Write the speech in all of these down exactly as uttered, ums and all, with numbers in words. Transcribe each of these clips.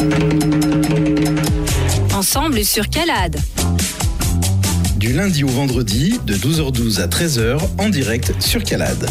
Ensemble sur Calade. Du lundi au vendredi, de douze heures douze à treize heures, en direct sur Calade.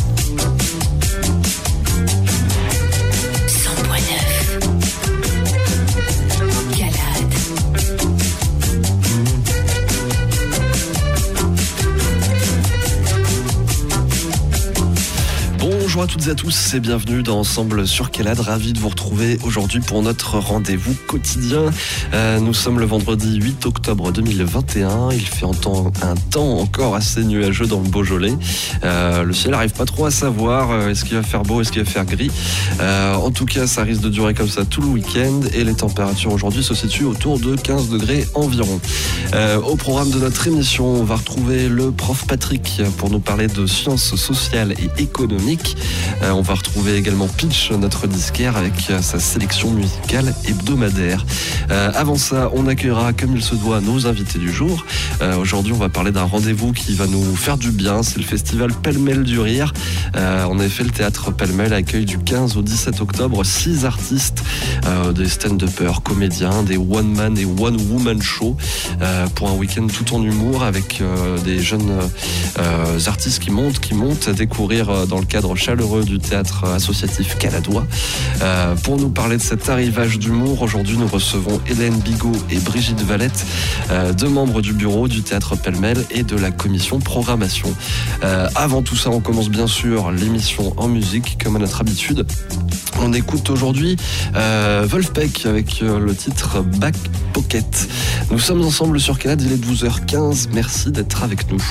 Bonjour à toutes et à tous et bienvenue dans Ensemble sur Calade. Ravi de vous retrouver aujourd'hui pour notre rendez-vous quotidien. Euh, nous sommes le vendredi huit octobre deux mille vingt et un. Il fait un temps, un temps encore assez nuageux dans le Beaujolais. Euh, le ciel n'arrive pas trop à savoir. Euh, est-ce qu'il va faire beau, est-ce qu'il va faire gris. Euh, en tout cas, ça risque de durer comme ça tout le week-end et les températures aujourd'hui se situent autour de quinze degrés environ. Euh, au programme de notre émission, on va retrouver le prof Patrick pour nous parler de sciences sociales et économiques. Euh, on va retrouver également Pitch, notre disquaire, avec euh, sa sélection musicale hebdomadaire. Euh, avant ça, on accueillera comme il se doit nos invités du jour. Euh, aujourd'hui, on va parler d'un rendez-vous qui va nous faire du bien. C'est le festival Pêle-mêle du Rire. Euh, en effet, le théâtre Pêle-mêle accueille du quinze au dix-sept octobre six artistes, euh, des stand-uppers, comédiens, des one-man et one-woman shows euh, pour un week-end tout en humour avec euh, des jeunes euh, artistes qui montent, qui montent à découvrir euh, dans le cadre chaleureux du théâtre associatif caladois. Euh, pour nous parler de cet arrivage d'humour, aujourd'hui nous recevons Hélène Bigot et Brigitte Valette, euh, deux membres du bureau du théâtre Pêle-mêle et de la commission programmation. Euh, avant tout ça, on commence bien sûr l'émission en musique, comme à notre habitude. On écoute aujourd'hui euh, Wolfpack avec euh, le titre Back Pocket. Nous sommes ensemble sur Calade, il est douze heures quinze. Merci d'être avec nous.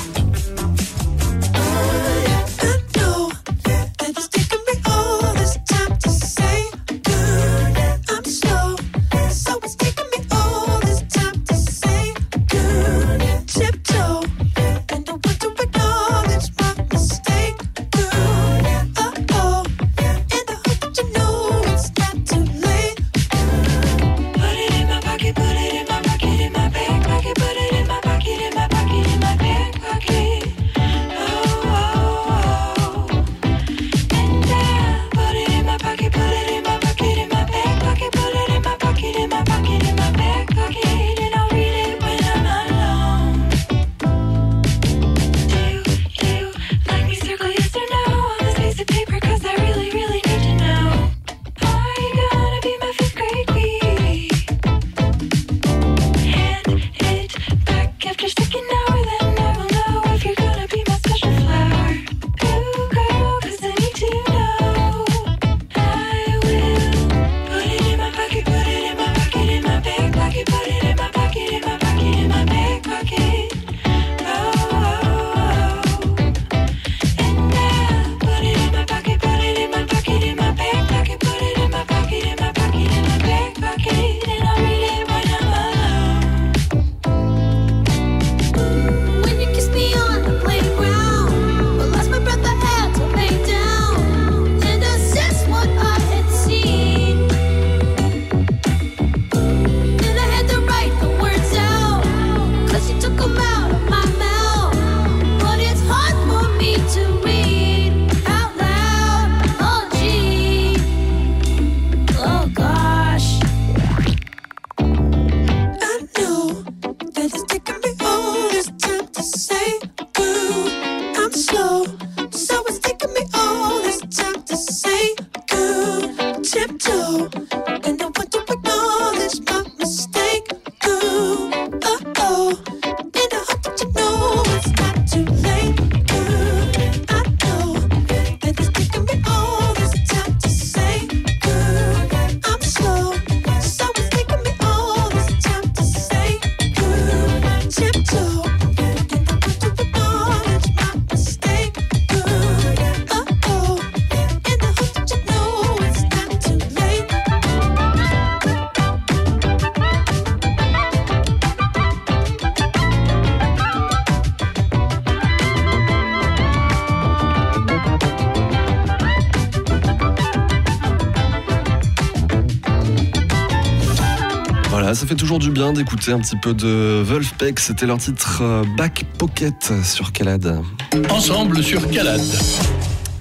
Voilà, ça fait toujours du bien d'écouter un petit peu de Wolfpack. C'était leur titre Back Pocket sur Calade. Ensemble sur Calade.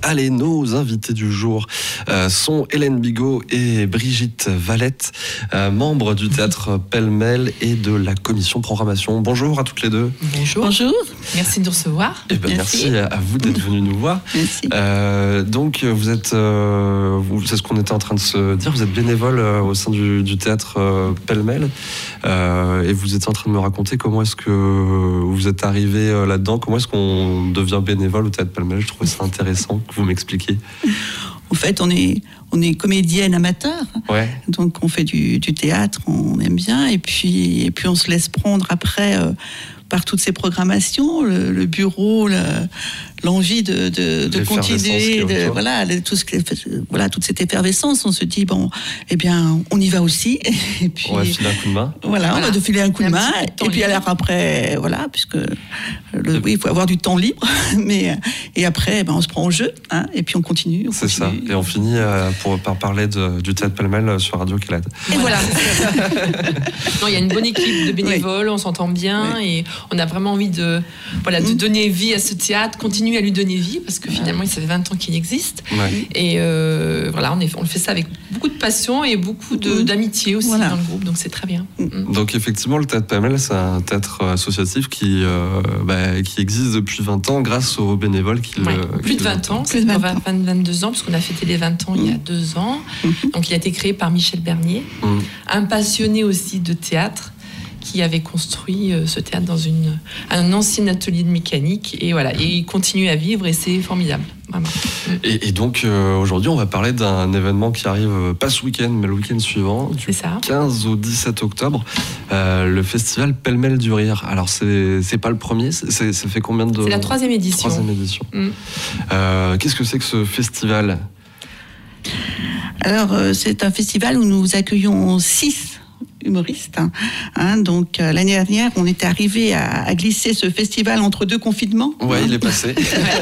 Allez, nos invités du jour euh, sont Hélène Bigot et Brigitte Valette, euh, membres du théâtre Pêle-Mêle et de la commission programmation. Bonjour à toutes les deux. Bonjour. Bonjour. Merci de nous recevoir. Eh ben, merci. merci à vous d'être venus nous voir. Merci. Euh, donc, vous êtes, euh, vous, c'est ce qu'on était en train de se dire, vous êtes bénévole euh, au sein du, du théâtre euh, Pêle-Mêle euh, et vous étiez en train de me raconter comment est-ce que vous êtes arrivé euh, là-dedans, comment est-ce qu'on devient bénévole au théâtre Pêle-Mêle. Je trouvais ça intéressant que vous m'expliquiez. En fait, on est, on est comédienne amateur, ouais. Donc on fait du, du théâtre, on aime bien, et puis, et puis on se laisse prendre après euh, par toutes ces programmations, le, le bureau, le, l'envie de, de, de continuer, de, voilà, tout ce que, voilà, toute cette effervescence. On se dit, bon, eh bien, on y va aussi. Et puis, on va filer un coup de main. Voilà, voilà. on va filer un coup de main. Et puis alors après, voilà, puisque le, oui, il faut avoir du temps libre. Mais, et après, ben, on se prend au jeu, hein, et puis on continue. On C'est continue. ça. Et on finit euh, pour, par parler de, du théâtre Pêle-Mêle sur Radio Calade. Et voilà. Non, il y a une bonne équipe de bénévoles, oui. On s'entend bien, oui. Et on a vraiment envie de, voilà, de mmh. donner vie à ce théâtre, continuer à lui donner vie, parce que finalement, ça fait vingt ans qu'il existe. Ouais. Et euh, voilà, on, est, on fait ça avec beaucoup de passion et beaucoup de, mmh. d'amitié aussi voilà. dans le groupe, donc c'est très bien. Mmh. Donc effectivement, le théâtre Pêle-Mêle, c'est un théâtre associatif qui, euh, bah, qui existe depuis vingt ans grâce aux bénévoles qui ouais. le... Plus qui de vingt le... ans, c'est vingt, vingt-deux ans, parce qu'on a fêté les vingt ans mmh. il y a deux ans. Mmh. Donc il a été créé par Michel Bernier, mmh. un passionné aussi de théâtre, qui avait construit ce théâtre dans une, un ancien atelier de mécanique. Et voilà, et il continue à vivre et c'est formidable. Vraiment. Et, et donc, euh, aujourd'hui, on va parler d'un événement qui arrive, euh, pas ce week-end, mais le week-end suivant, du c'est ça. quinze au dix-sept octobre, euh, le festival Pêle-Mêle du Rire. Alors, c'est, c'est pas le premier, c'est, c'est, ça fait combien de... C'est la troisième édition. Troisième édition. Mm. Euh, qu'est-ce que c'est que ce festival ? Alors, euh, c'est un festival où nous accueillons six humoriste. Hein, donc euh, l'année dernière, on était arrivé à, à glisser ce festival entre deux confinements. Ouais, hein. il est passé.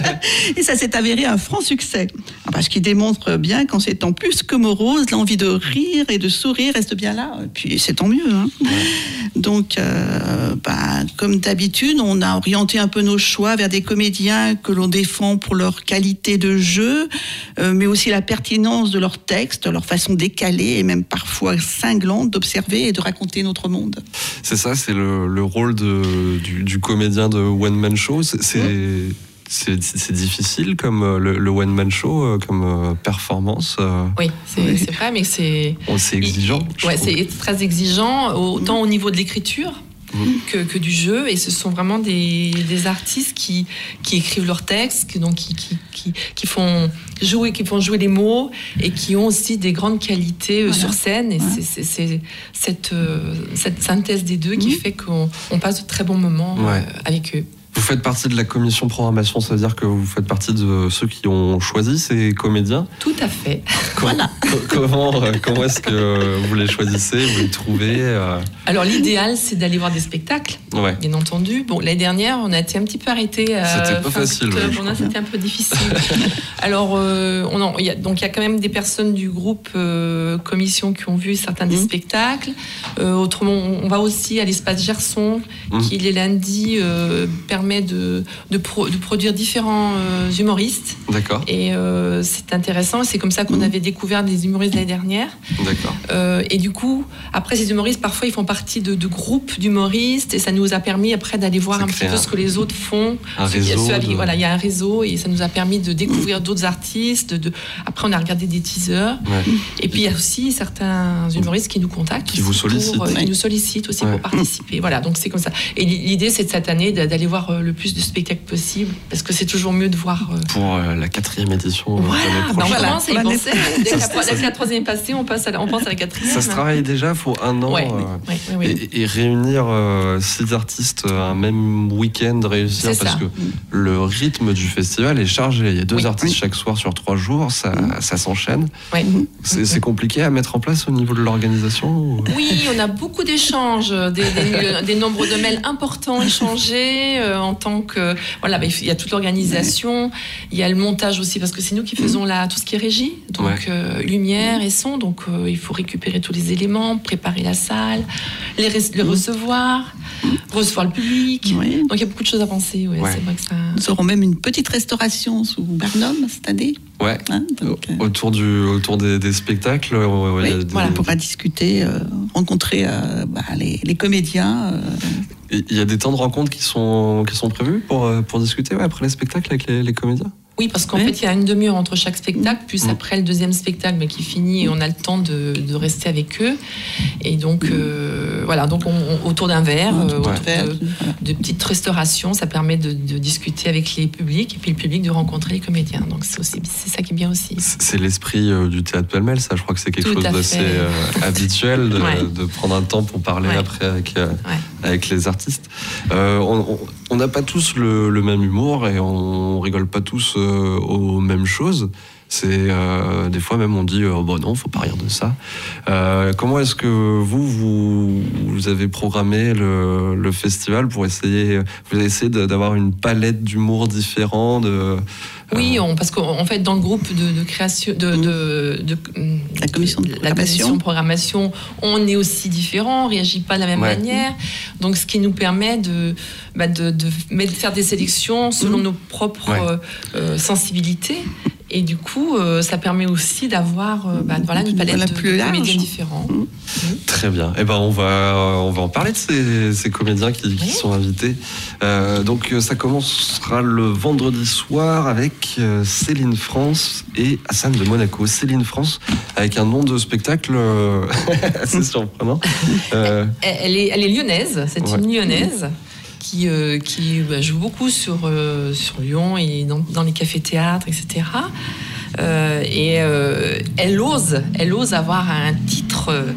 Et ça s'est avéré un franc succès. Parce qu'il démontre bien qu'en ces temps plus que morose, l'envie de rire et de sourire reste bien là. Et puis c'est tant mieux. Hein. Ouais. Donc, euh, bah, comme d'habitude, on a orienté un peu nos choix vers des comédiens que l'on défend pour leur qualité de jeu, euh, mais aussi la pertinence de leurs textes, leur façon décalée et même parfois cinglante d'observer et de raconter notre monde. C'est ça, c'est le, le rôle de, du, du comédien de One Man Show. C'est, c'est, mmh. c'est, c'est difficile comme le, le One Man Show, comme performance. Oui, c'est, oui. c'est vrai, mais c'est... Oh, c'est exigeant. Ouais, c'est très exigeant, autant mmh. au niveau de l'écriture que, que du jeu. Et ce sont vraiment des, des artistes qui, qui écrivent leurs textes, qui, donc, qui, qui, qui, qui font... jouer, qui font jouer les mots et qui ont aussi des grandes qualités voilà. sur scène. Et ouais. c'est, c'est, c'est cette, euh, cette synthèse des deux mmh. qui fait qu'on on passe de très bons moments ouais. euh, avec eux. Vous faites partie de la commission programmation, ça veut dire que vous faites partie de ceux qui ont choisi ces comédiens ? Tout à fait. Comment, voilà. comment, comment est-ce que vous les choisissez, vous les trouvez ? Alors l'idéal, c'est d'aller voir des spectacles, ouais. bien entendu. Bon, l'année dernière, on a été un petit peu arrêtés. Euh, c'était pas facile. Pour nous, c'était un peu difficile. Alors, euh, on en, y a, donc il y a quand même des personnes du groupe euh, commission qui ont vu certains des mmh. spectacles. Euh, autrement, on va aussi à l'espace Gerson, mmh. qui les lundis euh, permet de, de, pro, de produire différents euh, humoristes. D'accord. Et euh, c'est intéressant. C'est comme ça qu'on mmh. avait découvert des humoristes l'année dernière. D'accord. Euh, et du coup, après, ces humoristes, parfois, ils font partie de, de groupes d'humoristes et ça nous a permis après d'aller voir ça un petit peu un, ce que les autres font. Un réseau. Il y a, de... Voilà, il y a un réseau et ça nous a permis de découvrir mmh. d'autres artistes. De, après, on a regardé des teasers. Ouais. Et puis, il y a aussi certains humoristes qui nous contactent. Qui vous sollicitent. Pour, euh, ouais. Qui nous sollicitent aussi ouais. pour participer. Voilà, donc c'est comme ça. Et l'idée, c'est de cette année d'aller voir le plus de spectacles possible, parce que c'est toujours mieux de voir... Euh... Pour euh, la quatrième édition. Voilà, euh, ben voilà, c'est y penser. Dès que la, la, la troisième est passée, on, passe à la, on pense à la quatrième. Ça se travaille déjà, il faut un an. Ouais, euh, ouais, ouais, ouais. Et, et réunir euh, six artistes un même week-end, réussir, c'est parce ça. que mmh. le rythme du festival est chargé. Il y a deux oui, artistes oui. chaque soir sur trois jours, ça, mmh. ça s'enchaîne. Ouais. C'est, c'est compliqué à mettre en place au niveau de l'organisation ou... Oui, on a beaucoup d'échanges, des, des, des nombres de mails importants échangés. Euh, en tant que voilà, bah, il y a toute l'organisation, ouais. il y a le montage aussi parce que c'est nous qui faisons la tout ce qui est régie, donc ouais. euh, lumière et son, donc euh, il faut récupérer tous les éléments, préparer la salle, les, re- les recevoir, recevoir le public. Oui. Donc il y a beaucoup de choses à penser. Ouais, ouais. C'est vrai que ça... Nous aurons même une petite restauration sous Barnum cette année. Ouais. Hein, donc, euh... autour du autour des, des spectacles. Oui, il y a des... Voilà, on pourra discuter, euh, rencontrer euh, bah, les, les comédiens. Euh... Il y a des temps de rencontres qui sont qui sont prévus pour pour discuter ouais, après les spectacles avec les, les comédiens. Oui, parce qu'en oui. fait, il y a une demi-heure entre chaque spectacle, puis mmh. après le deuxième spectacle, mais qui finit, et on a le temps de, de rester avec eux. Et donc, euh, voilà, donc on, on, autour d'un verre, euh, autour ouais. de, de petites restaurations, ça permet de, de discuter avec les publics, et puis le public de rencontrer les comédiens. Donc c'est aussi, c'est ça qui est bien aussi. C'est l'esprit euh, du théâtre pêle-mêle, ça. Je crois que c'est quelque Tout chose d'assez euh, habituel de, ouais. de prendre un temps pour parler ouais. après avec euh, ouais. avec les artistes. Euh, on, on n'a pas tous le, le même humour et on rigole pas tous euh, aux mêmes choses. C'est euh, des fois même on dit euh, bon non, faut pas rire de ça. Euh, comment est-ce que vous, vous vous avez programmé le, le festival pour essayer vous avez essayé d'avoir une palette d'humour différent de Oui, on, parce qu'en fait, dans le groupe de, de création, de, de, de, de la commission de la commission de programmation, on est aussi différent, on réagit pas de la même ouais. manière. Donc, ce qui nous permet de, bah de, de, de faire des sélections selon mmh. nos propres ouais. euh, sensibilités. Et du coup, euh, ça permet aussi d'avoir euh, bah, voilà, une palette voilà, de, de comédiens différents. Mmh. Mmh. Très bien. Eh ben, on va, on va en parler de ces, ces comédiens qui, qui oui. sont invités. Euh, donc, ça commencera le vendredi soir avec euh, Céline France et Hassan de Monaco. Céline France, avec un nom de spectacle euh, assez surprenant. Euh... Elle, elle, est, elle est lyonnaise, c'est ouais. une lyonnaise. qui, euh, qui bah, joue beaucoup sur, euh, sur Lyon et dans, dans les cafés-théâtres, et cetera. Euh, et euh, elle ose, elle ose avoir un titre euh,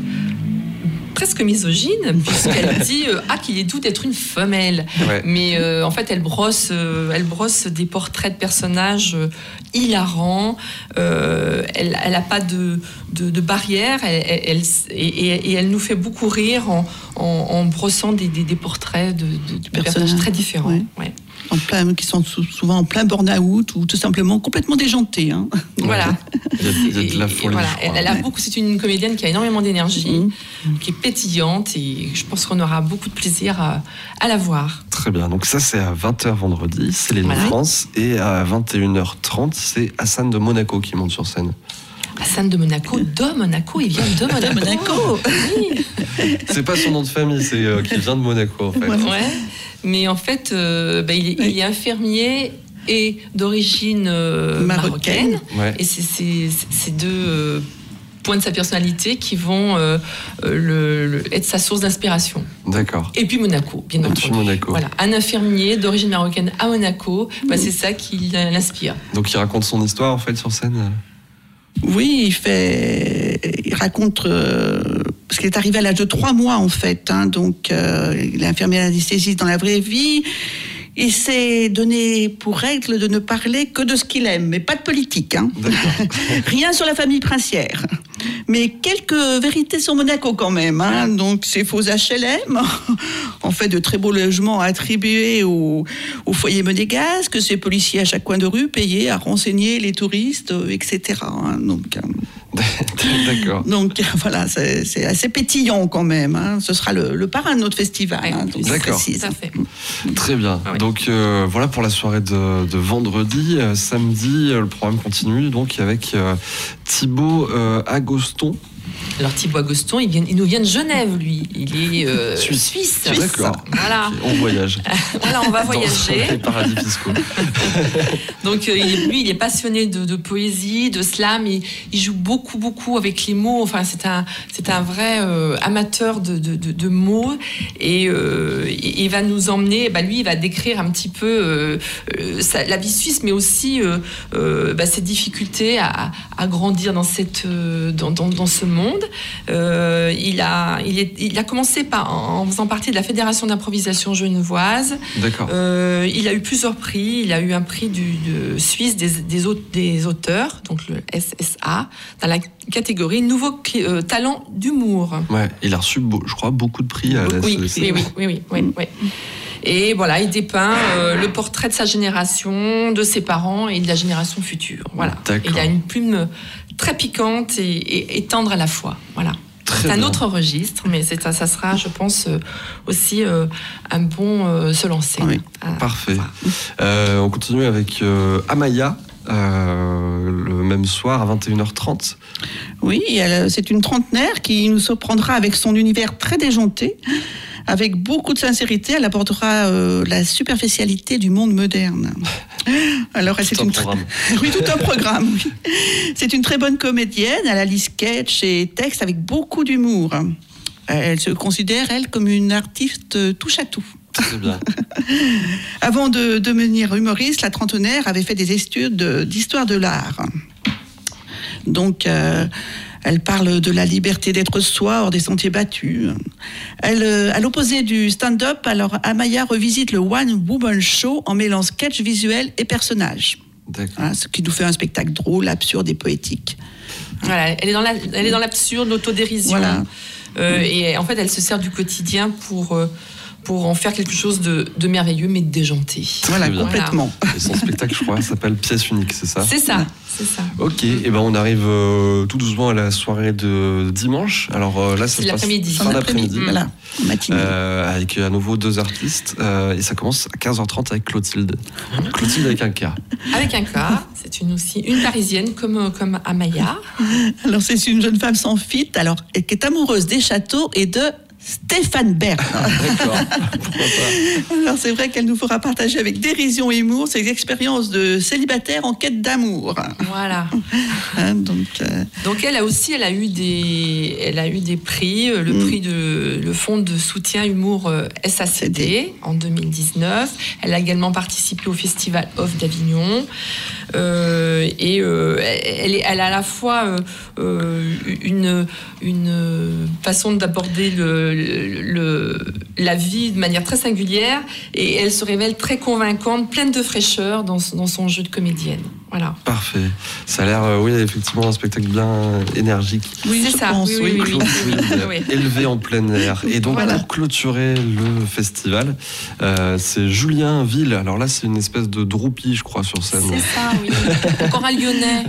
presque misogyne, puisqu'elle dit euh, ah qu'il est doux d'être une femelle. Ouais. Mais euh, en fait, elle brosse, euh, elle brosse des portraits de personnages euh, hilarants. Euh, elle, elle a pas de de, de barrière. Elle, elle, elle et, et elle nous fait beaucoup rire en, en, en brossant des, des, des portraits de, de, de personnages très différents. Ouais. Ouais. En plein, qui sont souvent en plein burn-out ou tout simplement complètement déjantés. Hein. Voilà. Il y a, il y a de la folie. Voilà. Elle, elle a beaucoup. C'est une comédienne qui a énormément d'énergie, mmh. qui est pétillante et je pense qu'on aura beaucoup de plaisir à, à la voir. Très bien. Donc ça c'est à vingt heures vendredi, c'est les voilà. France, et à vingt et une heures trente c'est Hassan de Monaco qui monte sur scène. Hassan de Monaco, de Monaco, il vient de Monaco. Monaco. Oui. C'est pas son nom de famille, c'est euh, qu'il vient de Monaco en fait. Ouais. Mais en fait, euh, bah, il, est, oui. il est infirmier et d'origine euh, marocaine. marocaine. Ouais. Et c'est, c'est, c'est deux euh, points de sa personnalité qui vont euh, le, le, être sa source d'inspiration. D'accord. Et puis Monaco, bien entendu. Monaco. Voilà, un infirmier d'origine marocaine à Monaco, bah, c'est ça qui l'inspire. Donc il raconte son histoire en fait sur scène. Oui, il fait, il raconte euh, parce qu'il est arrivé à l'âge de trois mois en fait, hein, donc euh, il est infirmier anesthésiste dans la vraie vie. Il s'est donné pour règle de ne parler que de ce qu'il aime, mais pas de politique. Hein. Rien sur la famille princière. Mais quelques vérités sur Monaco quand même. Hein. Donc, ces faux H L M, en fait, de très beaux logements attribués aux, aux foyers monégasques, ces policiers à chaque coin de rue payés à renseigner les touristes, et cetera. Hein. Donc, D'accord. Donc voilà, c'est, c'est assez pétillant quand même. Hein. Ce sera le, le parrain de notre festival. Ouais, hein, donc d'accord. Ça fait. Très bien. Ah ouais. Donc euh, voilà pour la soirée de, de vendredi. Euh, samedi, euh, le programme continue donc avec euh, Thibaut euh, Agoston. Alors Thibaut Agoston, il, vient, il nous vient de Genève, lui. Il est euh, Suisse. Suisse. Suisse. D'accord. Voilà. Okay, on voyage. Voilà, on va voyager. Dans les paradis fiscaux. Donc euh, il, lui, il est passionné de, de poésie, de slam. Il, il joue beaucoup, beaucoup avec les mots. Enfin, c'est un, c'est un vrai euh, amateur de, de, de, de mots. Et euh, il, il va nous emmener. Bah, lui, il va décrire un petit peu euh, euh, sa, la vie suisse, mais aussi euh, euh, bah, ses difficultés à, à grandir dans cette, euh, dans, dans, dans ce monde. Euh, il, a, il, est, il a commencé par, en faisant partie de la Fédération d'improvisation genevoise. D'accord. Euh, il a eu plusieurs prix. Il a eu un prix du, de Suisse des, des, des auteurs, donc le S S A, dans la catégorie Nouveau euh, talent d'humour. Ouais, il a reçu, je crois, beaucoup de prix à la oui, oui, oui, oui, oui, oui, oui. Et voilà, il dépeint euh, le portrait de sa génération, de ses parents et de la génération future. Voilà. Et il a une plume très piquante et, et, et tendre à la fois. Voilà. Très c'est un bien. autre registre, mais c'est, ça sera, je pense, euh, aussi euh, un bon euh, se lancer. Oui. Ah, Parfait. voilà. Euh, on continue avec euh, Amaya, euh, le même soir à vingt et une heures trente. Oui, elle, c'est une trentenaire qui nous surprendra avec son univers très déjanté. Avec beaucoup de sincérité, elle abordera euh, la superficialité du monde moderne. Alors, Tout c'est un une programme. Tr... oui, tout un programme. Oui. C'est une très bonne comédienne. Elle allie sketch et texte avec beaucoup d'humour. Elle se considère, elle, comme une artiste touche à tout. Très bien. Avant de devenir humoriste, la trentenaire avait fait des études de- d'histoire de l'art. Donc, euh, elle parle de la liberté d'être soi hors des sentiers battus. Elle, euh, à l'opposé du stand-up, alors Amaya revisite le One Woman Show en mêlant sketch visuel et personnages. D'accord. Hein, ce qui nous fait un spectacle drôle, absurde et poétique. Voilà, elle est dans la, elle est dans l'absurde, l'autodérision. Voilà. Euh, et en fait, elle se sert du quotidien pour euh, pour en faire quelque chose de, de merveilleux, mais de déjanté. Voilà, bien. complètement. Et son spectacle, je crois, s'appelle Pièce unique, c'est ça? C'est ça, c'est ça. Ok, et ben on arrive euh, tout doucement à la soirée de dimanche. Alors euh, là, ça C'est se passe l'après-midi. fin En d'après-midi. Voilà, matinée. Euh, avec à nouveau deux artistes euh, et ça commence à quinze heures trente avec Clotilde. Clotilde avec un K. Avec un cas, c'est une aussi une Parisienne comme comme Amaya. Alors, c'est une jeune femme sans fit, alors, qui est amoureuse des châteaux et de Stéphane Bern. D'accord. Pourquoi pas? Alors, c'est vrai qu'elle nous fera partager avec dérision et humour ses expériences de célibataire en quête d'amour. Voilà. Hein, donc, euh, Donc elle a aussi, elle a eu des, elle a eu des prix, euh, le Mm. prix de le fonds de soutien humour euh, S A C D en deux mille dix-neuf. Elle a également participé au festival Off d'Avignon. Euh, et euh, elle, est, elle a à la fois euh, euh, une, une façon d'aborder le, le, la vie de manière très singulière et elle se révèle très convaincante, pleine de fraîcheur dans, dans son jeu de comédienne. Voilà. Parfait. Ça a l'air, euh, oui, effectivement, un spectacle bien énergique. oui, C'est je ça, pense, oui, oui, oui. Clotilde, Oui. élevé en plein air. Et donc, Voilà. pour clôturer le festival, euh, c'est Julien Ville. Alors là, c'est une espèce de droupie, je crois, sur scène. C'est ça, oui. Encore un Lyonnais.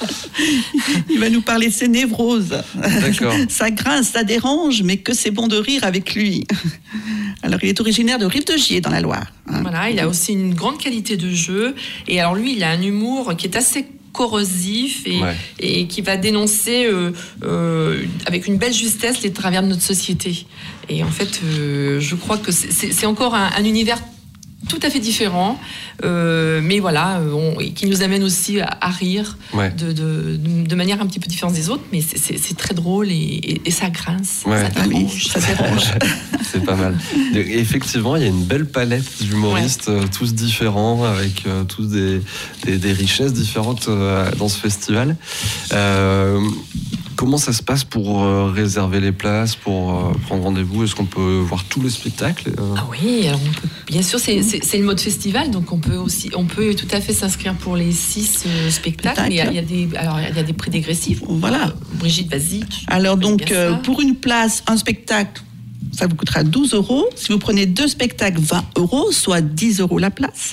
Il va nous parler de ses névroses. D'accord. Ça grince, ça dérange, mais que c'est bon de rire avec lui. Alors, il est originaire de Rive-de-Gier, dans la Loire. Hein. Voilà, il a aussi une grande qualité de jeu. Et alors lui, il a un humour qui est assez corrosif et, Ouais. et qui va dénoncer euh, euh, avec une belle justesse les travers de notre société. Et en fait, euh, je crois que c'est, c'est, c'est encore un, un univers tout à fait différent, euh, mais voilà, on, qui nous amène aussi à, à rire Ouais. de, de, de manière un petit peu différente des autres, mais c'est, c'est, c'est très drôle et, et, et ça grince, Ouais. ça Ah oui, dérange. ça dérange. C'est pas mal. Et effectivement, il y a une belle palette d'humoristes, euh, tous différents, avec euh, tous des, des, des richesses différentes euh, dans ce festival. Euh, comment ça se passe pour euh, réserver les places, pour euh, prendre rendez-vous? Est-ce qu'on peut voir tous les spectacles? euh Ah oui, alors on peut, bien sûr, c'est, c'est, c'est le mode festival, donc on peut aussi, on peut tout à fait s'inscrire pour les six euh, spectacles. Mais il y a- il y a des, alors il y a des prix dégressifs. Voilà. Euh, Brigitte, vas-y. tu- Alors tu donc, connais bien euh, ça. pour une place, un spectacle, ça vous coûtera douze euros. Si vous prenez deux spectacles, vingt euros, soit dix euros la place.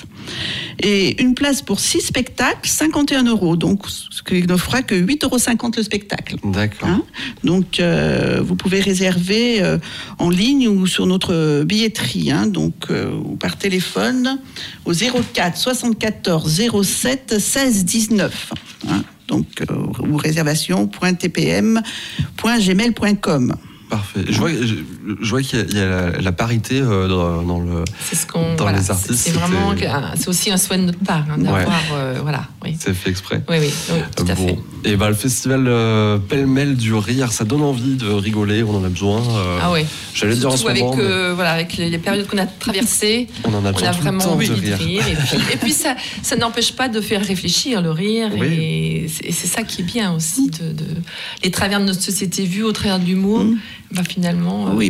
Et une place pour six spectacles, cinquante et un euros. Donc, ce qui ne fera que huit euros cinquante le spectacle. D'accord. Hein. Donc, euh, vous pouvez réserver euh, en ligne ou sur notre billetterie. Hein. Donc, euh, ou par téléphone au zéro quatre soixante-quatorze zéro sept seize dix-neuf. Hein. Donc, euh, ou réservation point t p m point gmail point com. Parfait. Je vois, je, je vois qu'il y a, il y a la, la parité euh, dans, dans le. C'est ce qu'on. Dans voilà, les artistes, c'est, c'est vraiment, c'était- un- c'est aussi un souhait de notre part hein, d'avoir, Ouais. euh, voilà, oui, C'est fait exprès. oui, oui, oui, tout à Bon. fait. Et ben le festival euh, pêle-mêle du rire, ça donne envie de rigoler, on en a besoin. euh, Ah ouais. J'allais dire en ce Surtout avec, moment, mais euh, voilà, avec les, les périodes qu'on a traversées. on en a On besoin a tout le vraiment temps envie de de rire. rire. Et puis, et puis ça, ça n'empêche pas de faire réfléchir le rire. Oui. Et c'est, et c'est ça qui est bien aussi. De, de- les travers de notre société vus au travers de l'humour, Mm. bah finalement, euh, Oui,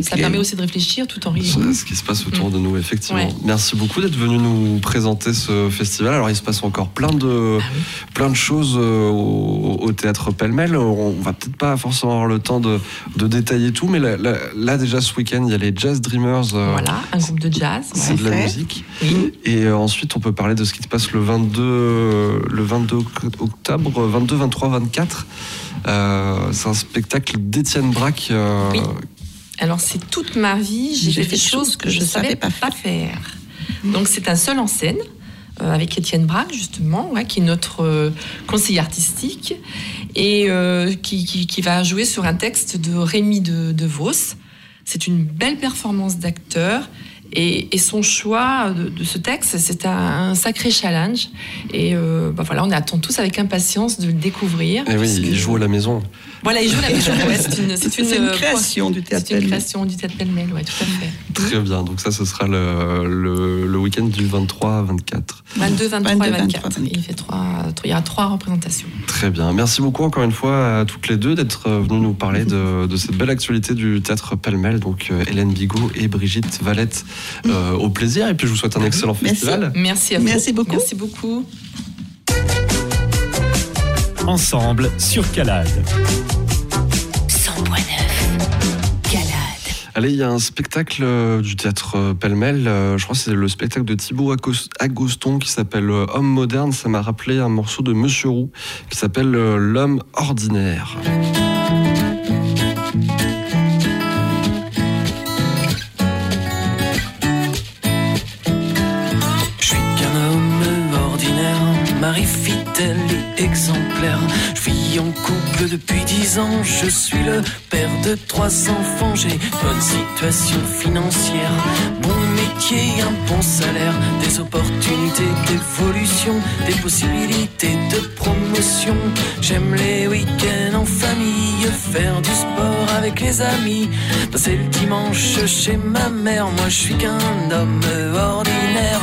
ça puis, permet euh, aussi de réfléchir tout en riant. C'est ce qui se passe autour de nous, effectivement. Ouais. Merci beaucoup d'être venu nous présenter ce festival. Alors, il se passe encore plein de, Ah oui. plein de choses euh, au, au théâtre Pêle-Mêle. On va peut-être pas forcément avoir le temps de, de détailler tout, mais là, là, là, déjà, ce week-end, il y a les Jazz Dreamers. euh, Voilà, un groupe de jazz. C'est ouais. de la Ouais. musique. Oui. Et euh, ensuite, on peut parler de ce qui se passe le vingt-deux, euh, le vingt-deux octobre, vingt-deux, vingt-trois, vingt-quatre. Euh, c'est un spectacle d'Étienne Braque. Euh, Oui. Alors, c'est toute ma vie, j'ai fait des choses que je ne savais pas faire. Donc, c'est un seul en scène, euh, avec Étienne Braque, justement, ouais, qui est notre euh, conseiller artistique, et euh, qui, qui, qui va jouer sur un texte de Rémi de, de Vos. C'est une belle performance d'acteur. Et, et son choix de, de ce texte, c'est un, un sacré challenge. Et euh, bah voilà, on attend tous avec impatience de le découvrir. Et oui, il joue à la maison. Voilà, il joue à la maison. Ouais, c'est une, c'est une, C'est une euh, création du théâtre C'est une Pêle-Mêle. création du théâtre Pêle-Mêle, ouais, tout à fait. Très bien. Donc ça, ce sera le, le, le week-end du vingt-trois à vingt-quatre. vingt-deux, vingt-trois et vingt-deux, vingt-quatre. vingt-trois, Il, fait trois, il y a trois représentations. Très bien. Merci beaucoup encore une fois à toutes les deux d'être venues nous parler de, de cette belle actualité du théâtre Pêle-Mêle. Donc euh, Hélène Bigot et Brigitte Valette, euh, au plaisir. Et puis je vous souhaite un excellent Merci. festival. Merci à vous. Merci beaucoup. Merci beaucoup. Ensemble sur Calade. cent neuf. Calade. Allez, il y a un spectacle euh, du théâtre euh, Pêle-Mêle. euh, je crois que c'est le spectacle de Thibaut Agos- Agoston qui s'appelle euh, Homme moderne. Ça m'a rappelé un morceau de Monsieur Roux qui s'appelle euh, L'homme ordinaire. Je suis qu'un homme ordinaire, mari fidèle et exemplaire. Je vis en couple depuis dix ans, je suis le père de trois enfants. J'ai bonne situation financière, bon métier, un bon salaire, des opportunités d'évolution, des possibilités de promotion. J'aime les week-ends en famille, faire du sport avec les amis, passer le dimanche chez ma mère. Moi je suis qu'un homme ordinaire.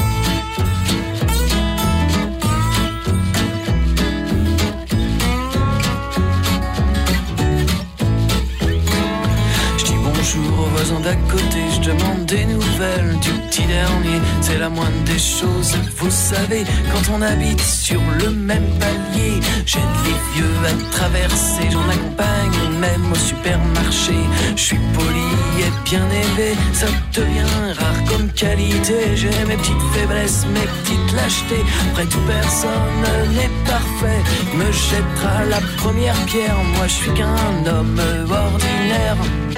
Bonjour aux voisins d'à côté, je demande des nouvelles du petit dernier. C'est la moindre des choses, vous savez, quand on habite sur le même palier. J'aide les vieux à traverser, j'en accompagne même au supermarché. Je suis poli et bien élevé, ça devient rare comme qualité. J'ai mes petites faiblesses, mes petites lâchetés. Après tout, personne n'est parfait, me jettera la première pierre. Moi je suis qu'un homme ordinaire.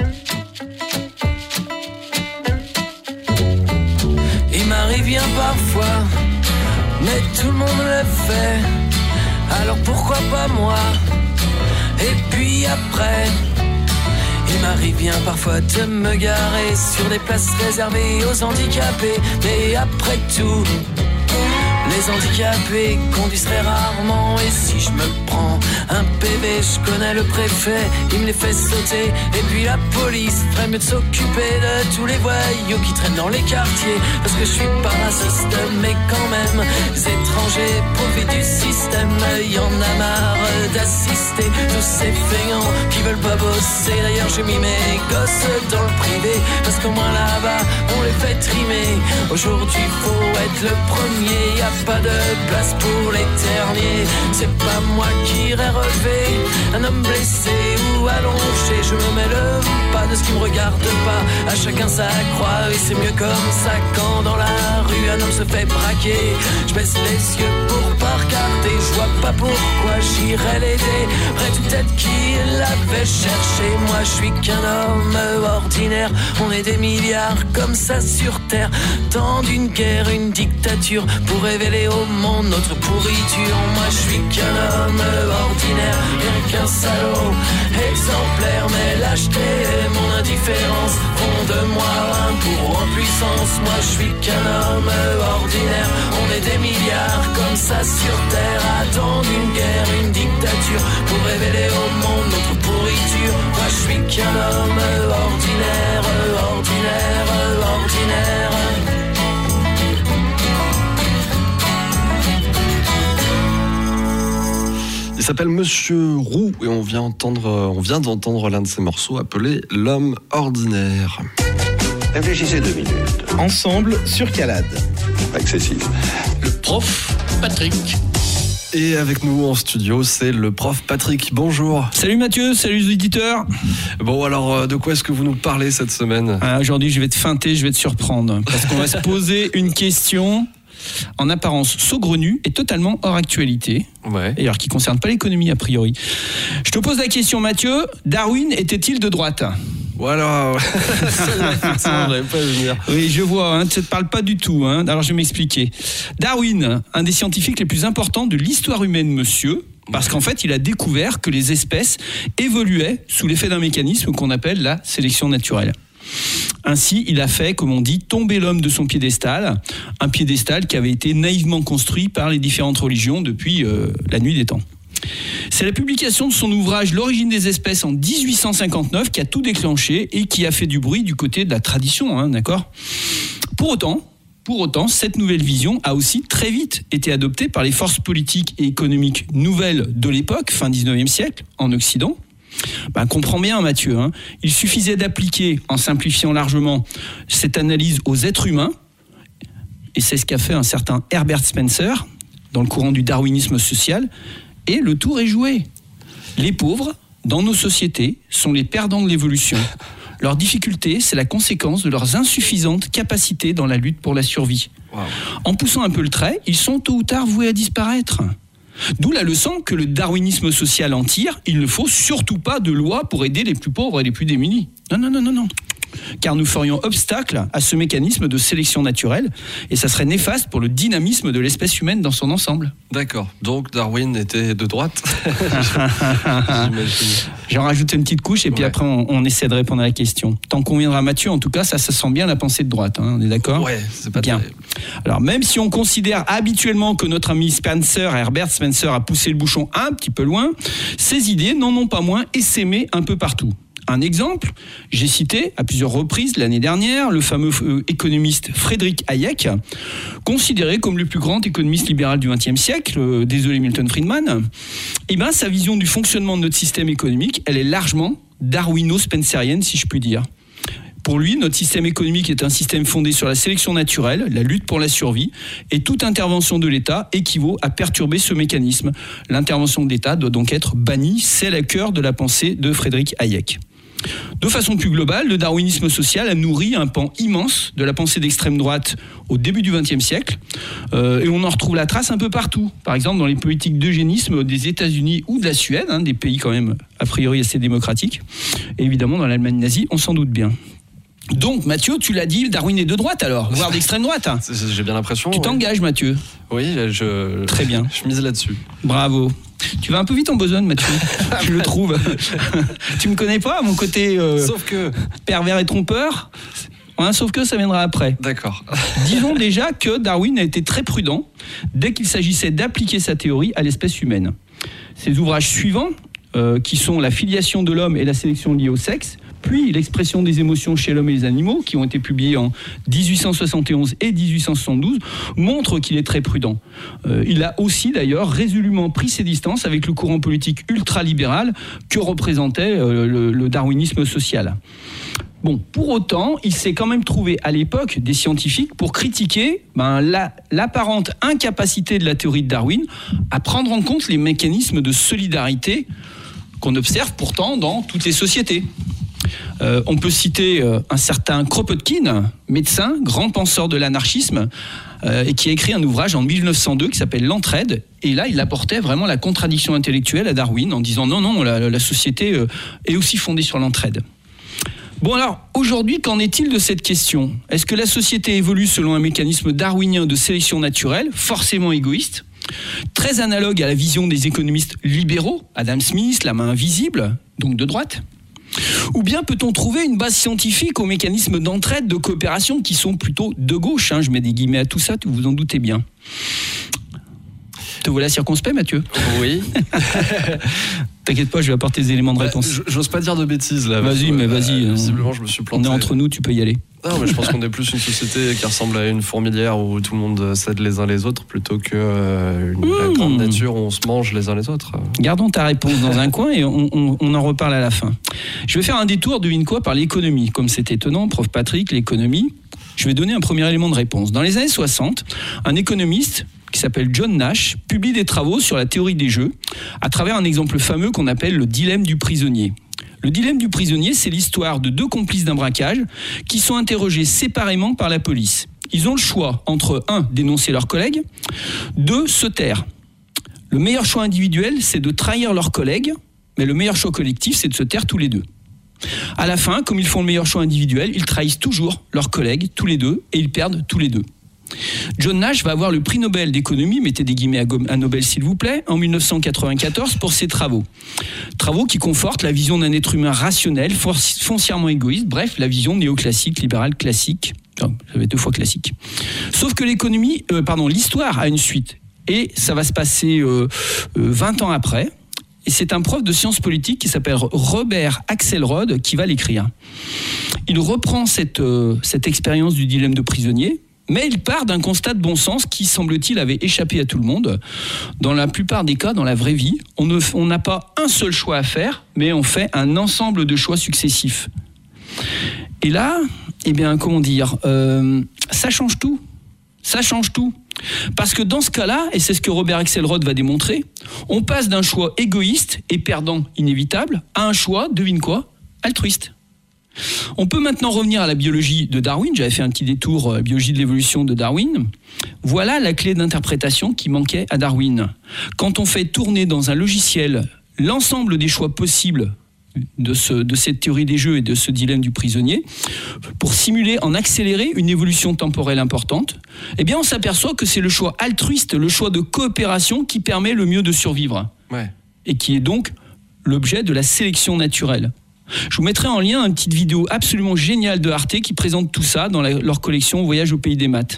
Il m'arrive bien parfois, mais tout le monde le fait, alors pourquoi pas moi? Et puis après, il m'arrive bien parfois de me garer sur des places réservées aux handicapés. Mais après tout, les handicapés conduisent très rarement. Et si je me prends un P V, je connais le préfet, il me les fait sauter. Et puis la police ferait mieux de s'occuper de tous les voyous qui traînent dans les quartiers. Parce que je suis pas raciste, mais quand même, les étrangers profitent du système. Y en a marre d'assister tous ces feignants qui veulent pas bosser. D'ailleurs j'ai mis mes gosses dans le privé, parce qu'au moins là-bas on les fait trimer. Aujourd'hui faut être le premier, y a pas de place pour les derniers. C'est pas moi qui irai relever un homme blessé ou allongé. Je me mets le pas de ce qui me regarde pas, à chacun sa croix. Et c'est mieux comme ça quand dans la rue un homme se fait braquer. Je baisse les yeux pour pas regarder, je vois pas pourquoi j'irais l'aider. Après peut-être qu'il l'avait cherché. Moi je suis qu'un homme ordinaire, on est des milliards comme ça sur terre. Tant d'une guerre, une dictature pour révéler au monde notre pourriture. Moi je suis qu'un homme ordinaire, rien qu'un salaud exemplaire. Mais lâcheté et mon indifférence font de moi un bourreau en puissance. Moi je suis qu'un homme ordinaire, on est des milliards comme ça sur terre. Attendre une guerre, une dictature pour révéler au monde notre pourriture. Moi je suis qu'un homme ordinaire, ordinaire, ordinaire. s'appelle Monsieur Roux et on vient, entendre, on vient d'entendre l'un de ses morceaux appelé L'homme ordinaire. Réfléchissez deux minutes. Ensemble sur Calade. Excessif. Le prof Patrick. Et avec nous en studio, c'est le prof Patrick. Bonjour. Salut Mathieu, salut les auditeurs. Bon, alors, de quoi est-ce que vous nous parlez cette semaine ? Ah, aujourd'hui, je vais te feinter, je vais te surprendre. Parce qu'on va se poser une question en apparence saugrenue et totalement hors actualité. Ouais. Et alors qui ne concerne pas l'économie a priori. Je te pose la question, Mathieu. Darwin était-il de droite ? Voilà. Celle-là, effectivement, j'avais pas venir. Oui, je vois, hein, ça ne te parle pas du tout. Hein. Alors je vais m'expliquer. Darwin, un des scientifiques les plus importants de l'histoire humaine, monsieur, parce qu'en fait, il a découvert que les espèces évoluaient sous l'effet d'un mécanisme qu'on appelle la sélection naturelle. Ainsi, il a fait, comme on dit, tomber l'homme de son piédestal, un piédestal qui avait été naïvement construit par les différentes religions depuis euh, la nuit des temps. C'est la publication de son ouvrage L'origine des espèces en dix-huit cent cinquante-neuf qui a tout déclenché et qui a fait du bruit du côté de la tradition, hein, d'accord ? Pour autant, pour autant, cette nouvelle vision a aussi très vite été adoptée par les forces politiques et économiques nouvelles de l'époque, fin dix-neuvième siècle, en Occident. Ben, comprends bien, Mathieu, hein, il suffisait d'appliquer, en simplifiant largement, cette analyse aux êtres humains, et c'est ce qu'a fait un certain Herbert Spencer, dans le courant du darwinisme social, et le tour est joué. Les pauvres, dans nos sociétés, sont les perdants de l'évolution. Leur difficulté, c'est la conséquence de leurs insuffisantes capacités dans la lutte pour la survie. Wow. En poussant un peu le trait, ils sont tôt ou tard voués à disparaître. D'où la leçon que le darwinisme social en tire, il ne faut surtout pas de loi pour aider les plus pauvres et les plus démunis. Non, non, non, non, non. Car nous ferions obstacle à ce mécanisme de sélection naturelle et ça serait néfaste pour le dynamisme de l'espèce humaine dans son ensemble. D'accord, donc Darwin était de droite. J'en rajoute une petite couche et puis ouais. Après on, on essaie de répondre à la question. Tant qu'on viendra Mathieu, en tout cas ça, ça sent bien la pensée de droite, hein, on est d'accord ? Ouais, c'est pas bien. Terrible. Alors même si on considère habituellement que notre ami Spencer, Herbert Spencer, a poussé le bouchon un petit peu loin, ses idées n'en ont pas moins essaimé un peu partout. Un exemple, j'ai cité à plusieurs reprises l'année dernière le fameux économiste Friedrich Hayek, considéré comme le plus grand économiste libéral du vingtième siècle, euh, désolé Milton Friedman. Eh ben, sa vision du fonctionnement de notre système économique, elle est largement darwino-spencerienne, si je puis dire. Pour lui, notre système économique est un système fondé sur la sélection naturelle, la lutte pour la survie, et toute intervention de l'État équivaut à perturber ce mécanisme. L'intervention de l'État doit donc être bannie, c'est le cœur de la pensée de Friedrich Hayek. De façon plus globale, le darwinisme social a nourri un pan immense de la pensée d'extrême droite au début du vingtième siècle, euh, et on en retrouve la trace un peu partout. Par exemple, dans les politiques d'eugénisme des États-Unis ou de la Suède, hein, des pays quand même a priori assez démocratiques, et évidemment dans l'Allemagne nazie, on s'en doute bien. Donc, Mathieu, tu l'as dit, Darwin est de droite alors, voire d'extrême droite. Hein. J'ai bien l'impression. Tu ouais. t'engages, Mathieu. Oui, je. Très bien. Je mise là-dessus. Bravo. Tu vas un peu vite en besogne, Mathieu. Je le trouve. Tu me connais pas, mon côté euh, sauf que pervers et trompeur. Hein, sauf que ça viendra après. D'accord. Disons déjà que Darwin a été très prudent dès qu'il s'agissait d'appliquer sa théorie à l'espèce humaine. Ses ouvrages suivants, euh, qui sont La filiation de l'homme et la sélection liée au sexe, puis L'expression des émotions chez l'homme et les animaux, qui ont été publiés en dix-huit cent soixante et onze et dix-huit cent soixante-douze, montrent qu'il est très prudent. Euh, il a aussi d'ailleurs résolument pris ses distances avec le courant politique ultralibéral que représentait euh, le, le darwinisme social. Bon, pour autant, il s'est quand même trouvé à l'époque des scientifiques pour critiquer ben, la, l'apparente incapacité de la théorie de Darwin à prendre en compte les mécanismes de solidarité qu'on observe pourtant dans toutes les sociétés. Euh, on peut citer euh, un certain Kropotkin, médecin, grand penseur de l'anarchisme, euh, et qui a écrit un ouvrage en mille neuf cent deux qui s'appelle L'Entraide. Et là, il apportait vraiment la contradiction intellectuelle à Darwin en disant non, non, la, la société euh, est aussi fondée sur l'entraide. Bon alors, aujourd'hui, qu'en est-il de cette question ? Est-ce que la société évolue selon un mécanisme darwinien de sélection naturelle, forcément égoïste, très analogue à la vision des économistes libéraux, Adam Smith, la main invisible, donc de droite ? Ou bien peut-on trouver une base scientifique aux mécanismes d'entraide, de coopération qui sont plutôt de gauche, hein, je mets des guillemets à tout ça, vous vous en doutez bien. Te voilà circonspect, Mathieu? Oui. T'inquiète pas, je vais apporter des éléments de réponse. Bah, j'ose pas dire de bêtises là. Vas-y, mais vas-y. Euh, visiblement, je me suis planté. On est entre nous, tu peux y aller. Non, mais je pense qu'on est plus une société qui ressemble à une fourmilière où tout le monde s'aide les uns les autres plutôt que euh, une mmh. grande nature où on se mange les uns les autres. Gardons ta réponse dans un coin et on, on, on en reparle à la fin. Je vais faire un détour, devine quoi, par l'économie. Comme c'est étonnant, prof Patrick, l'économie. Je vais donner un premier élément de réponse. Dans les années soixante, un économiste qui s'appelle John Nash publie des travaux sur la théorie des jeux à travers un exemple fameux qu'on appelle le dilemme du prisonnier. Le dilemme du prisonnier, c'est l'histoire de deux complices d'un braquage qui sont interrogés séparément par la police. Ils ont le choix entre, un, dénoncer leurs collègues, deux, se taire. Le meilleur choix individuel, c'est de trahir leurs collègues, mais le meilleur choix collectif, c'est de se taire tous les deux. À la fin, comme ils font le meilleur choix individuel, ils trahissent toujours leurs collègues, tous les deux, et ils perdent tous les deux. John Nash va avoir le prix Nobel d'économie, mettez des guillemets à, à Nobel s'il vous plaît, en dix-neuf cent quatre-vingt-quatorze pour ses travaux. Travaux qui confortent la vision d'un être humain rationnel, foncièrement égoïste, bref, la vision néoclassique, libérale, classique. Oh, ça va être deux fois classique. Sauf que l'économie, euh, pardon, l'histoire a une suite. Et ça va se passer euh, euh, vingt ans après. Et c'est un prof de sciences politiques qui s'appelle Robert Axelrod qui va l'écrire. Il reprend cette, euh, cette expérience du dilemme de prisonnier, mais il part d'un constat de bon sens qui, semble-t-il, avait échappé à tout le monde. Dans la plupart des cas, dans la vraie vie, on ne, on n'a pas un seul choix à faire, mais on fait un ensemble de choix successifs. Et là, eh bien, comment dire, euh, ça change tout. Ça change tout. Parce que dans ce cas-là, et c'est ce que Robert Axelrod va démontrer, on passe d'un choix égoïste et perdant inévitable à un choix, devine quoi, altruiste. On peut maintenant revenir à la biologie de Darwin. J'avais fait un petit détour à la biologie de l'évolution de Darwin. Voilà la clé d'interprétation qui manquait à Darwin. Quand on fait tourner dans un logiciel l'ensemble des choix possibles de, ce, de cette théorie des jeux et de ce dilemme du prisonnier, pour simuler en accéléré une évolution temporelle importante, eh bien on s'aperçoit que c'est le choix altruiste, le choix de coopération qui permet le mieux de survivre. Ouais. Et qui est donc l'objet de la sélection naturelle. Je vous mettrai en lien une petite vidéo absolument géniale de Arte qui présente tout ça dans la, leur collection Voyage au pays des maths.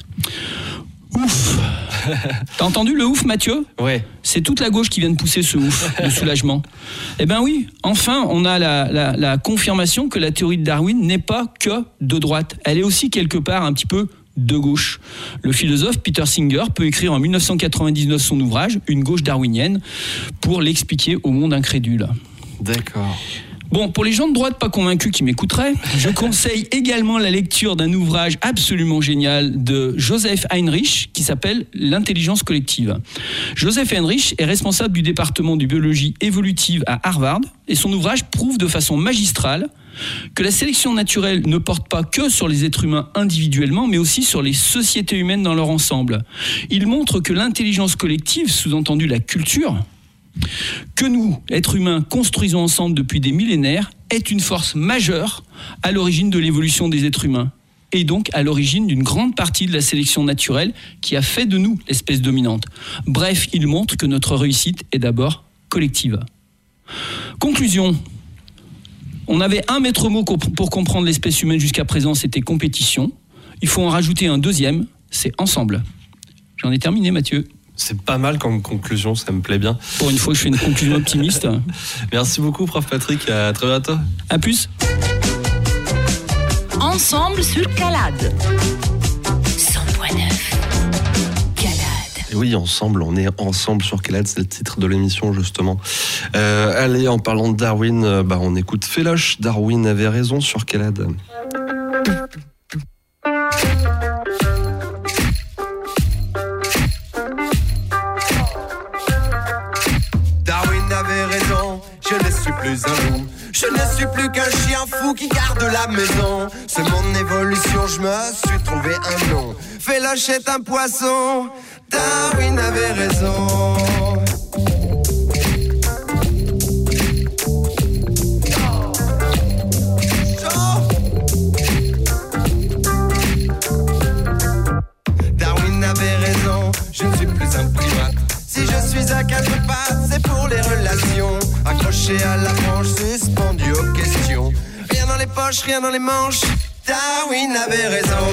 Ouf. T'as entendu le ouf, Mathieu? Ouais. C'est toute la gauche qui vient de pousser ce ouf de soulagement. Eh ben oui, enfin, on a la, la, la confirmation que la théorie de Darwin n'est pas que de droite. Elle est aussi quelque part un petit peu de gauche. Le philosophe Peter Singer peut écrire en dix-neuf cent quatre-vingt-dix-neuf son ouvrage « Une gauche darwinienne » pour l'expliquer au monde incrédule. D'accord. Bon, pour les gens de droite pas convaincus qui m'écouteraient, je conseille également la lecture d'un ouvrage absolument génial de Joseph Heinrich qui s'appelle « L'intelligence collective ». Joseph Heinrich est responsable du département de biologie évolutive à Harvard et son ouvrage prouve de façon magistrale que la sélection naturelle ne porte pas que sur les êtres humains individuellement, mais aussi sur les sociétés humaines dans leur ensemble. Il montre que l'intelligence collective, sous-entendu la culture, que nous, êtres humains, construisons ensemble depuis des millénaires, est une force majeure à l'origine de l'évolution des êtres humains et donc à l'origine d'une grande partie de la sélection naturelle qui a fait de nous l'espèce dominante. Bref, il montre que notre réussite est d'abord collective. Conclusion. On avait un maître mot pour comprendre l'espèce humaine jusqu'à présent, c'était compétition. Il faut en rajouter un deuxième, c'est ensemble. J'en ai terminé, Mathieu. C'est pas mal comme conclusion, ça me plaît bien. Pour une fois, je fais une conclusion optimiste. Merci beaucoup, prof Patrick. À très bientôt. À plus. Ensemble sur Calade. cent point neuf. Calade. Et oui, ensemble, on est ensemble sur Calade, c'est le titre de l'émission justement. Euh, allez, en parlant de Darwin, euh, bah, on écoute Féloche. Darwin avait raison sur Calade. Je ne suis plus un loup, je ne suis plus qu'un chien fou qui garde la maison. C'est mon évolution, je me suis trouvé un nom. Féloche est un poisson, Darwin avait raison. Darwin avait raison, je ne suis plus un primate. Si je suis à quatre pattes, c'est pour les relations. Accroché à la branche, suspendu aux questions. Rien dans les poches, rien dans les manches. Darwin avait raison.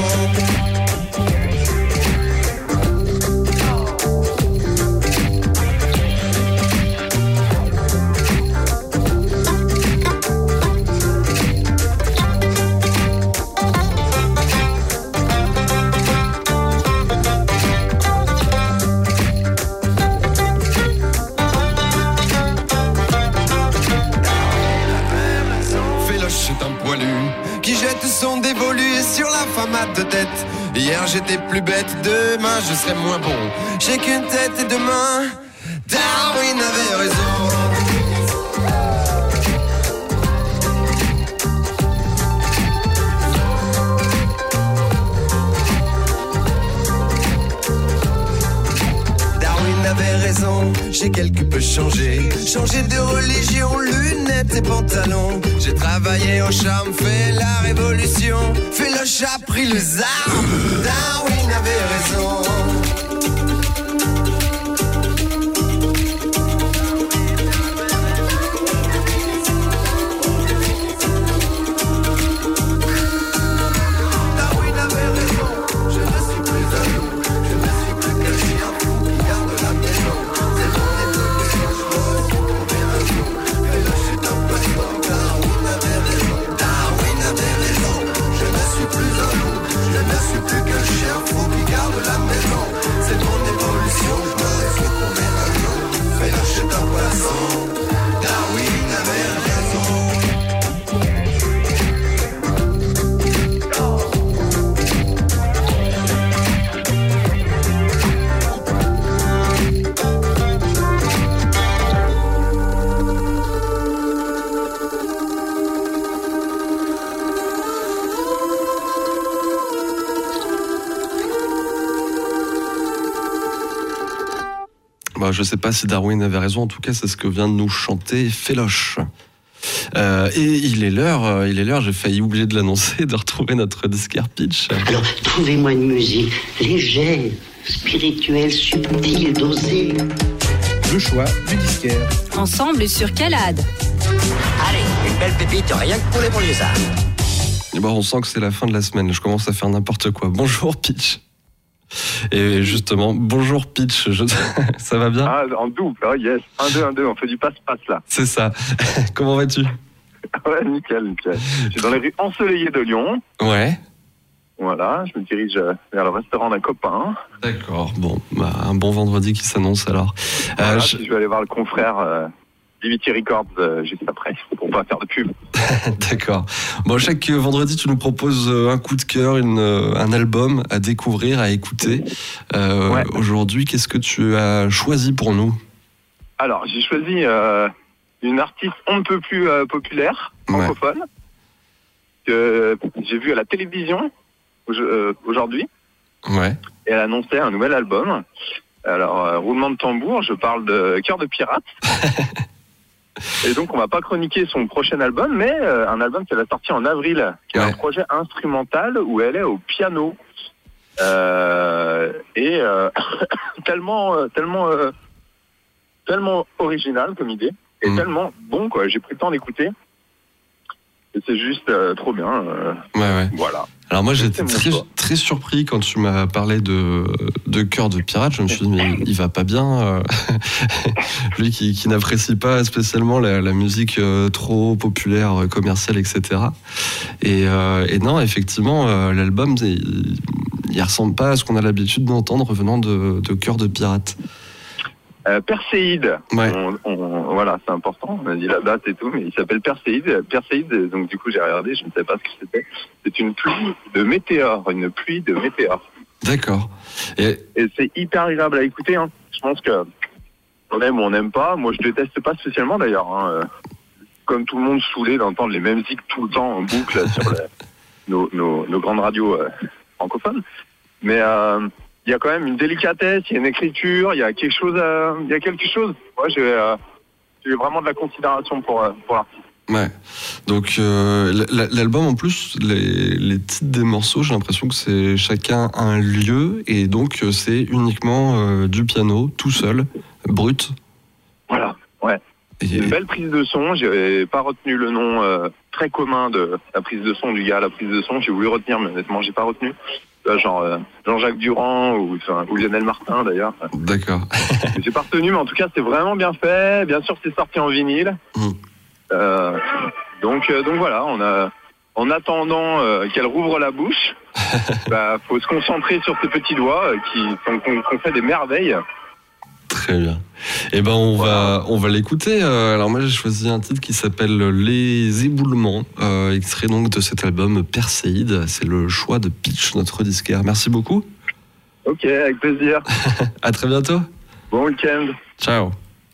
qui jette son dévolu sur la femme à deux têtes. Hier j'étais plus bête, demain je serai moins bon. J'ai qu'une tête et demain Darwin avait raison. Avait raison, j'ai quelque peu changé. Changé de religion, lunettes et pantalons. J'ai travaillé au charme, fait la révolution. Fait le chat, pris les armes. Darwin avait raison. Je ne sais pas si Darwin avait raison, en tout cas c'est ce que vient de nous chanter Féloche. Euh, et il est l'heure, il est l'heure, j'ai failli oublier de l'annoncer, de retrouver notre disquaire Pitch. Alors trouvez-moi une musique légère, spirituelle, subtile, dosée. Le choix du disquaire. Ensemble sur Calade. Allez, une belle pépite, rien que pour les banlieusards. Et bon, on sent que c'est la fin de la semaine, je commence à faire n'importe quoi. Bonjour Pitch. Et justement, bonjour Pitch, je... ça va bien? Ah, en double, oh yes, un deux, un deux, on fait du passe-passe là. C'est ça. Comment vas-tu? Ouais, nickel, nickel. Je suis dans les rues ensoleillées de Lyon. Ouais. Voilà, je me dirige vers le restaurant d'un copain. D'accord, bon, bah, un bon vendredi qui s'annonce alors. Voilà, euh, je... je vais aller voir le confrère euh, Divinity Records euh, juste après, pour pas faire de pub. D'accord. Bon, chaque vendredi, tu nous proposes un coup de cœur, une, un album à découvrir, à écouter. Euh, ouais. Aujourd'hui, qu'est-ce que tu as choisi pour nous? Alors, j'ai choisi euh, une artiste un peu plus euh, populaire, francophone, ouais. que j'ai vue à la télévision euh, aujourd'hui. Ouais. Et elle annonçait un nouvel album. Alors, euh, roulement de tambour, je parle de Cœur de pirate. Et donc on va pas chroniquer son prochain album, mais euh, un album qu'elle a sorti en avril, qui est ouais. un projet instrumental où elle est au piano. Euh, et euh, tellement, euh, tellement, euh, tellement original comme idée, et mmh. tellement bon quoi. J'ai pris le temps d'écouter. Et c'est juste euh, trop bien. Euh, ouais, ouais. Voilà. Alors moi j'étais très, très surpris quand tu m'as parlé de, de Cœur de pirate. Je me suis dit mais il va pas bien. Euh, lui qui, qui n'apprécie pas spécialement la, la musique euh, trop populaire, commerciale, et cetera. Et, euh, et non, effectivement, euh, l'album il, il ressemble pas à ce qu'on a l'habitude d'entendre venant de, de Cœur de pirate. Euh, Perséide, ouais. on, on, voilà, c'est important, on a dit la date et tout, mais il s'appelle Perséide. Perséide, donc du coup j'ai regardé, je ne savais pas ce que c'était. C'est une pluie de météores, une pluie de météores. D'accord. Et, et c'est hyper agréable à écouter, hein. Je pense que on aime ou on n'aime pas. Moi je déteste pas spécialement d'ailleurs, hein. Comme tout le monde saoulé d'entendre les mêmes musiques tout le temps en boucle sur les, nos, nos, nos grandes radios euh, francophones. Mais euh, il y a quand même une délicatesse, il y a une écriture, il y a quelque chose, à, il y a quelque chose. Moi, j'ai, euh, j'ai vraiment de la considération pour, pour l'artiste. Ouais. Donc euh, l'album en plus, les, les titres des morceaux, j'ai l'impression que c'est chacun un lieu et donc c'est uniquement euh, du piano, tout seul, brut. Voilà. Ouais. Et... une belle prise de son. J'ai pas retenu le nom euh, très commun de la prise de son du gars. La prise de son, j'ai voulu retenir, mais honnêtement, j'ai pas retenu. Genre euh, Jean-Jacques Durand ou, enfin, ou Lionel Martin d'ailleurs. D'accord. J'ai pas retenu, mais en tout cas c'est vraiment bien fait. Bien sûr c'est sorti en vinyle. Mmh. Euh, donc euh, donc voilà, on a en attendant euh, qu'elle rouvre la bouche, bah faut se concentrer sur ses petits doigts euh, qui qu'on, qu'on fait des merveilles. Très bien. Eh ben on va on va l'écouter. Euh, alors moi j'ai choisi un titre qui s'appelle Les Éboulements, euh, extrait donc de cet album Perséide. C'est le choix de Pitch, notre disquaire. Merci beaucoup. Ok, avec plaisir. À très bientôt. Bon week-end. Ciao.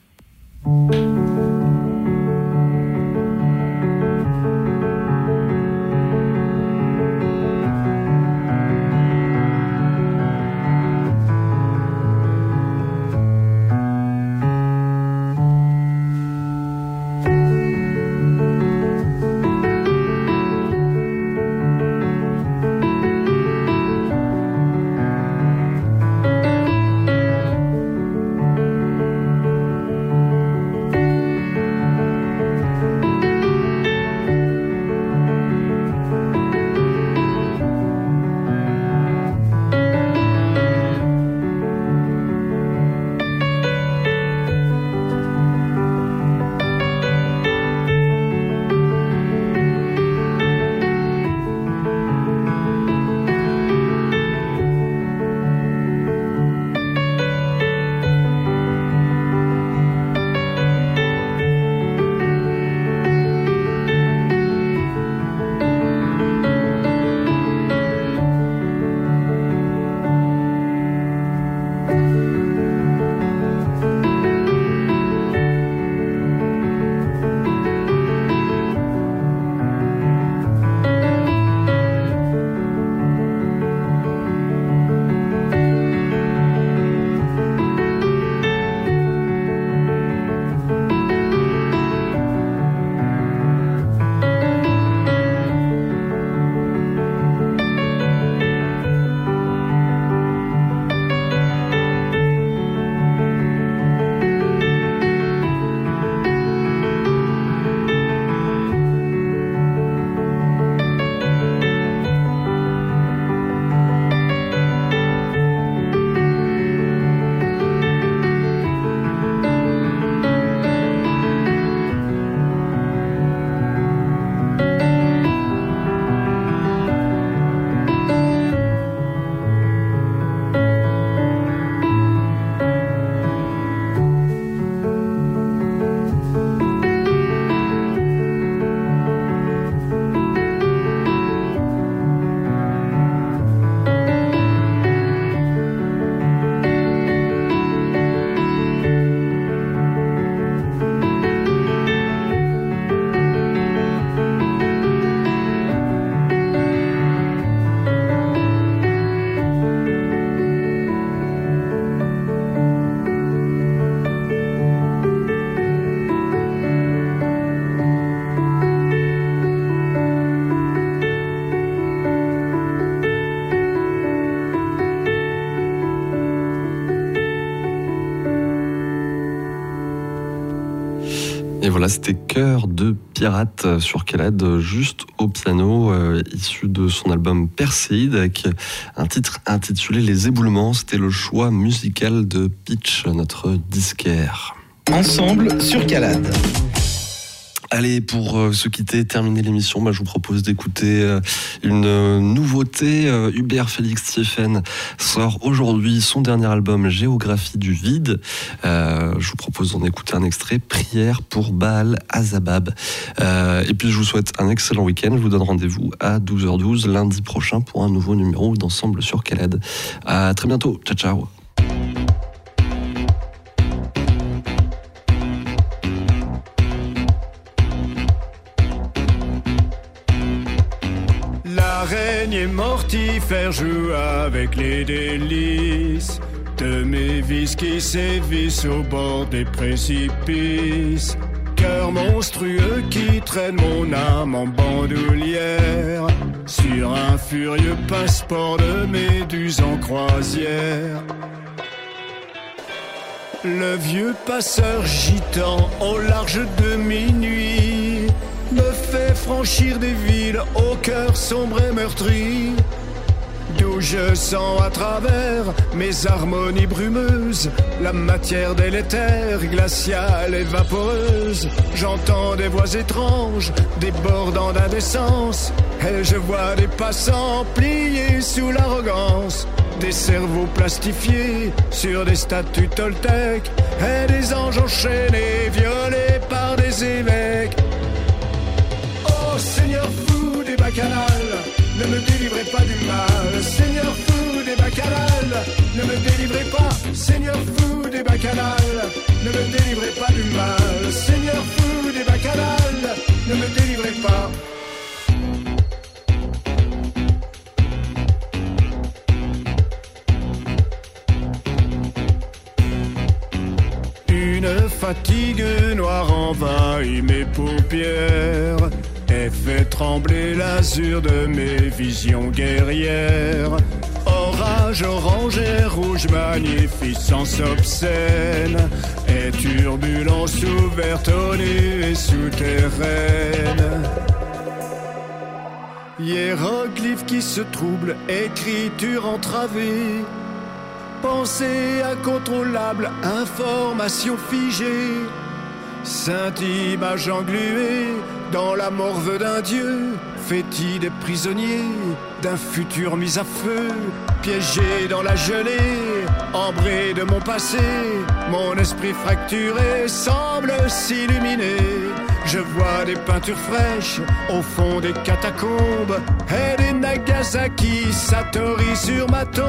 Et voilà, c'était Cœur de pirate sur Calade, juste au piano, euh, issu de son album Perséide, avec un titre intitulé Les Éboulements. C'était le choix musical de Pitch, notre disquaire. Ensemble sur Calade. Allez, pour euh, se quitter, terminer l'émission, bah, je vous propose d'écouter euh, une euh, nouveauté. Euh, Hubert Félix Thieffen sort aujourd'hui son dernier album Géographie du vide. Euh, je vous propose d'en écouter un extrait, Prière pour Baal Azabab. Euh, et puis je vous souhaite un excellent week-end. Je vous donne rendez-vous à douze heures douze lundi prochain pour un nouveau numéro d'Ensemble sur Calade. À très bientôt. Ciao, ciao. L'araignée mortifère joue avec les délices de mes vices qui sévissent au bord des précipices. Cœur monstrueux qui traîne mon âme en bandoulière sur un furieux passeport de méduse en croisière. Le vieux passeur gitan au large de minuit me fait franchir des villes au cœur sombre et meurtri, d'où je sens à travers mes harmonies brumeuses la matière délétère, glaciale et vaporeuse. J'entends des voix étranges débordant d'indécence, et je vois des passants pliés sous l'arrogance des cerveaux plastifiés sur des statues toltèques et des anges enchaînés, violés par des évêques. Oh Seigneur fou des bacchanales, ne me délivrez pas du mal. Seigneur fou des bacchanales, ne me délivrez pas. Seigneur fou des bacchanales, ne me délivrez pas du mal. Seigneur fou des bacchanales, ne me délivrez pas. Une fatigue noire envahit mes paupières et fait trembler l'azur de mes visions guerrières. Orage orange et rouge, magnificence obscène et turbulence ouverte aux nuées souterraines. Hiéroglyphes qui se troublent, écriture entravée, pensée incontrôlable, information figée, sainte image engluée dans la morve d'un dieu, fétide prisonnier d'un futur mis à feu, piégé dans la gelée, embré de mon passé, mon esprit fracturé semble s'illuminer. Je vois des peintures fraîches au fond des catacombes et des Nagasaki Satori sur ma tombe.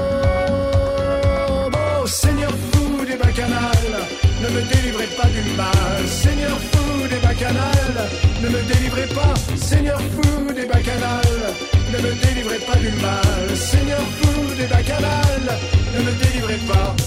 Oh Seigneur fou des bacchanales, ne me délivrez pas du mal. Seigneur fou des bacchanales, ne me délivrez pas. Seigneur fou des bacchanales, ne me délivrez pas du mal. Seigneur fou des bacchanales, ne me délivrez pas.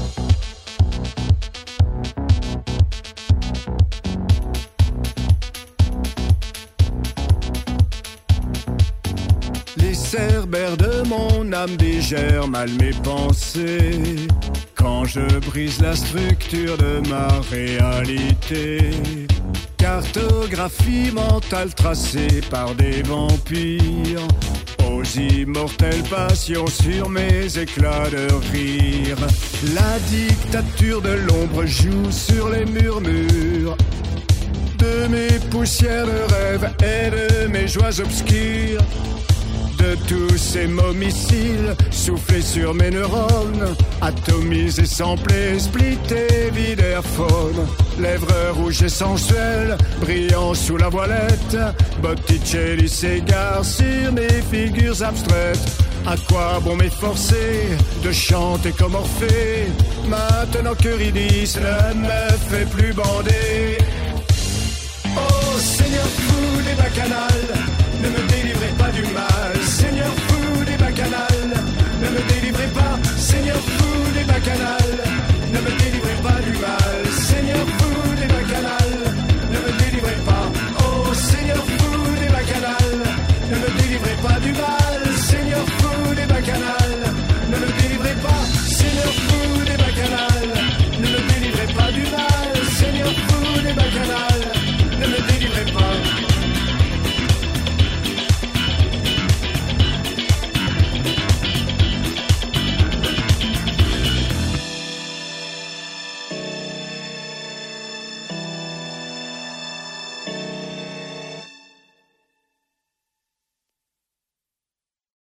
Les cerbères de mon âme digèrent mal mes pensées quand je brise la structure de ma réalité. Cartographie mentale tracée par des vampires, aux immortelles passions sur mes éclats de rire. La dictature de l'ombre joue sur les murmures de mes poussières de rêve et de mes joies obscures. De tous ces mots missiles soufflés sur mes neurones, atomisés, samplés, splittés, vidéophones. Lèvres rouges et sensuelles, brillant sous la voilette. Botticelli s'égare sur mes figures abstraites. À quoi bon m'efforcer de chanter comme Orphée, maintenant qu'Eurydice ne me fait plus bander. Oh Seigneur fou des bacchanales, ne me délivrez pas du mal. Seigneur